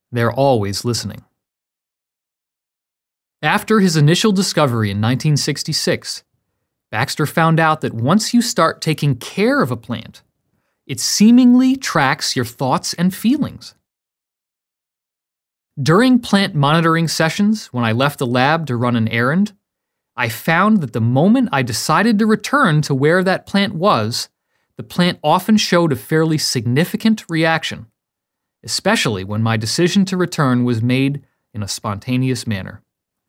They're always listening. After his initial discovery in 1966, Baxter found out that once you start taking care of a plant, it seemingly tracks your thoughts and feelings. During plant monitoring sessions, when I left the lab to run an errand, I found that the moment I decided to return to where that plant was, the plant often showed a fairly significant reaction, especially when my decision to return was made in a spontaneous manner.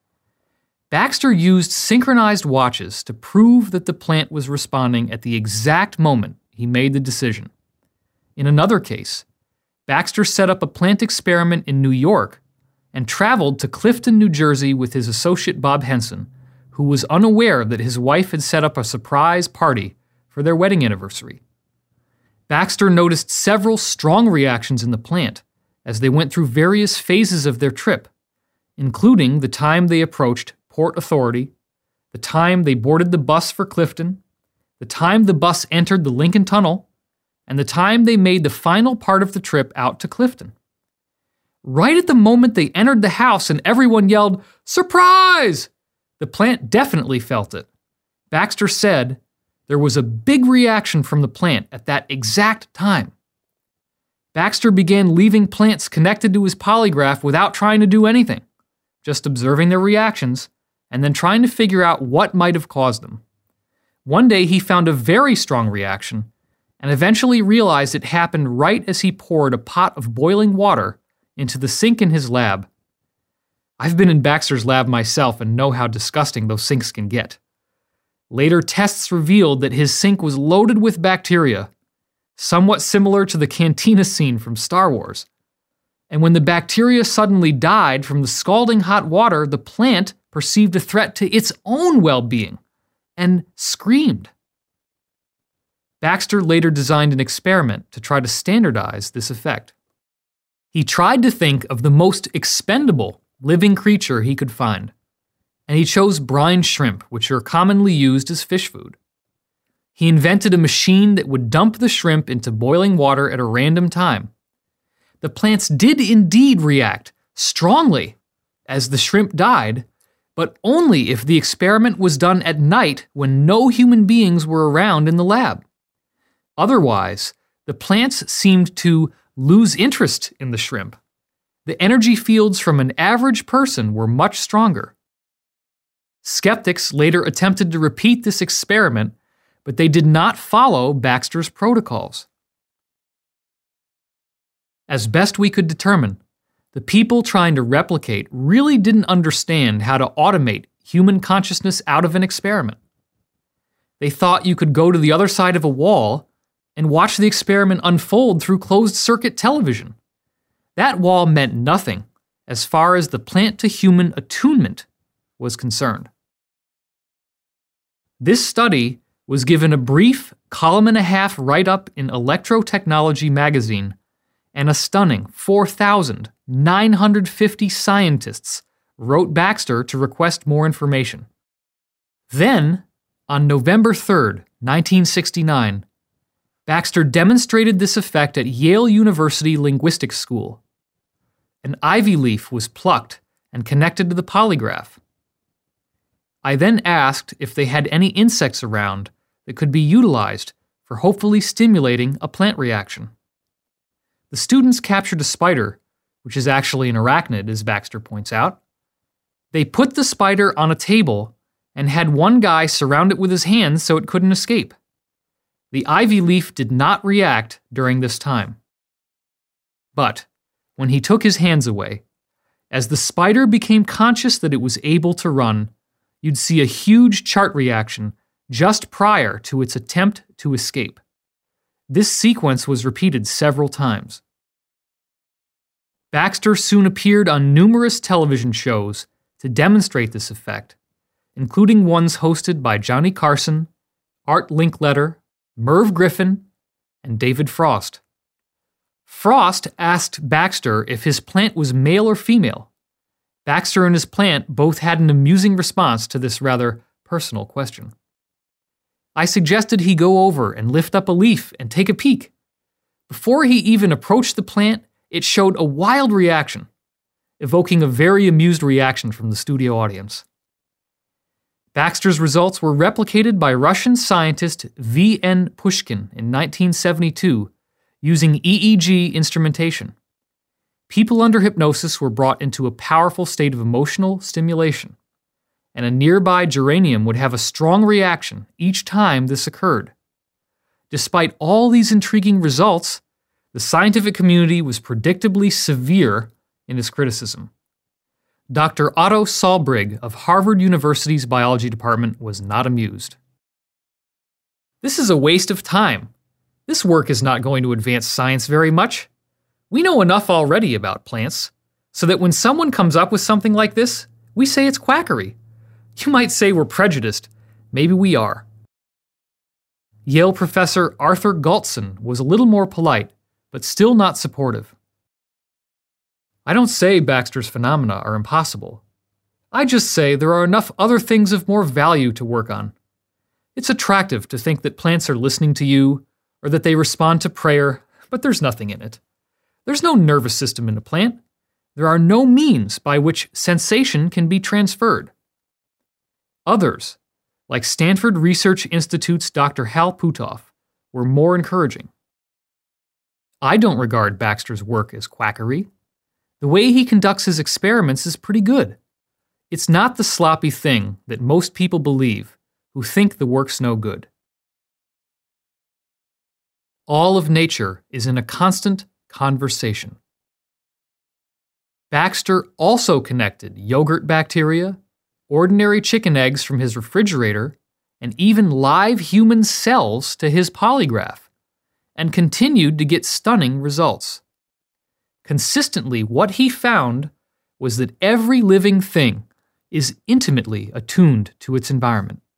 Baxter used synchronized watches to prove that the plant was responding at the exact moment he made the decision. In another case, Baxter set up a plant experiment in New York and traveled to Clifton, New Jersey with his associate Bob Henson, who was unaware that his wife had set up a surprise party for their wedding anniversary. Baxter noticed several strong reactions in the plant as they went through various phases of their trip, including the time they approached Port Authority, the time they boarded the bus for Clifton, the time the bus entered the Lincoln Tunnel, and the time they made the final part of the trip out to Clifton. Right at the moment they entered the house and everyone yelled, "Surprise!" the plant definitely felt it. Baxter said there was a big reaction from the plant at that exact time. Baxter began leaving plants connected to his polygraph without trying to do anything, just observing their reactions and then trying to figure out what might have caused them. One day he found a very strong reaction and eventually realized it happened right as he poured a pot of boiling water into the sink in his lab. I've been in Baxter's lab myself and know how disgusting those sinks can get. Later tests revealed that his sink was loaded with bacteria, somewhat similar to the cantina scene from Star Wars. And when the bacteria suddenly died from the scalding hot water, the plant perceived a threat to its own well-being and screamed. Baxter later designed an experiment to try to standardize this effect. He tried to think of the most expendable living creature he could find, and he chose brine shrimp, which are commonly used as fish food. He invented a machine that would dump the shrimp into boiling water at a random time. The plants did indeed react strongly as the shrimp died, but only if the experiment was done at night when no human beings were around in the lab. Otherwise, the plants seemed to lose interest in the shrimp. The energy fields from an average person were much stronger. Skeptics later attempted to repeat this experiment, but they did not follow Baxter's protocols. As best we could determine, the people trying to replicate really didn't understand how to automate human consciousness out of an experiment. They thought you could go to the other side of a wall and watch the experiment unfold through closed-circuit television. That wall meant nothing as far as the plant-to-human attunement was concerned. This study was given a brief column-and-a-half write-up in Electrotechnology magazine, and a stunning 4,950 scientists wrote Baxter to request more information. Then, on November 3rd, 1969, Baxter demonstrated this effect at Yale University Linguistics School. An ivy leaf was plucked and connected to the polygraph. I then asked if they had any insects around that could be utilized for hopefully stimulating a plant reaction. The students captured a spider, which is actually an arachnid, as Baxter points out. They put the spider on a table and had one guy surround it with his hands so it couldn't escape. The ivy leaf did not react during this time. But when he took his hands away, as the spider became conscious that it was able to run, you'd see a huge chart reaction just prior to its attempt to escape. This sequence was repeated several times. Baxter soon appeared on numerous television shows to demonstrate this effect, including ones hosted by Johnny Carson, Art Linkletter, Merv Griffin, and David Frost. Frost asked Baxter if his plant was male or female. Baxter and his plant both had an amusing response to this rather personal question. I suggested he go over and lift up a leaf and take a peek. Before he even approached the plant, it showed a wild reaction. evoking a very amused reaction from the studio audience. Baxter's results were replicated by Russian scientist V.N. Pushkin in 1972 using EEG instrumentation. People under hypnosis were brought into a powerful state of emotional stimulation, and a nearby geranium would have a strong reaction each time this occurred. Despite all these intriguing results, the scientific community was predictably severe in its criticism. Dr. Otto Salbrig of Harvard University's biology department was not amused. This is a waste of time. This work is not going to advance science very much. We know enough already about plants, so that when someone comes up with something like this, we say it's quackery. You might say we're prejudiced. Maybe we are. Yale professor Arthur Galtson was a little more polite, but still not supportive. I don't say Baxter's phenomena are impossible. I just say there are enough other things of more value to work on. It's attractive to think that plants are listening to you, or that they respond to prayer, but there's nothing in it. There's no nervous system in a plant. There are no means by which sensation can be transferred. Others, like Stanford Research Institute's Dr. Hal Puthoff, were more encouraging. I don't regard Baxter's work as quackery. The way he conducts his experiments is pretty good. It's not the sloppy thing that most people believe who think the work's no good. All of nature is in a constant conversation. Baxter also connected yogurt bacteria, ordinary chicken eggs from his refrigerator, and even live human cells to his polygraph, and continued to get stunning results. Consistently, what he found was that every living thing is intimately attuned to its environment.